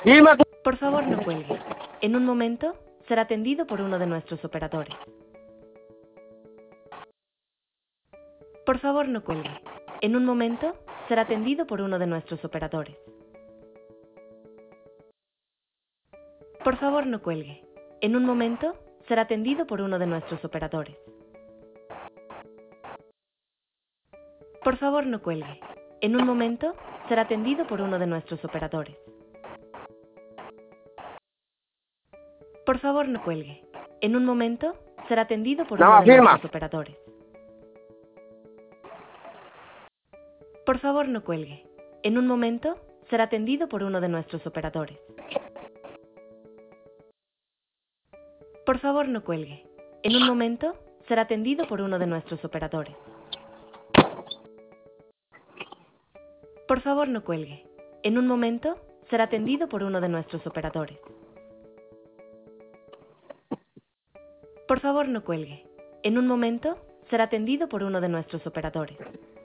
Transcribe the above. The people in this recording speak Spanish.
Dime tú. Por favor, no cuelgue. En un momento será atendido por uno de nuestros operadores. Por favor, no cuelgue. En un momento será atendido por uno de nuestros operadores. Por favor, no cuelgue. En un momento será atendido por uno de nuestros operadores. Por favor, no cuelgue. En un momento será atendido por uno de nuestros operadores. Por favor, no cuelgue. En un momento será atendido por Nada uno más de firma. nuestros operadores. Por favor, no cuelgue. En un momento será atendido por uno de nuestros operadores. Por favor, no cuelgue. En un momento será atendido por uno de nuestros operadores. Por favor, no cuelgue. En un momento será atendido por uno de nuestros operadores. Por favor, no cuelgue. En un momento será atendido por uno de nuestros operadores.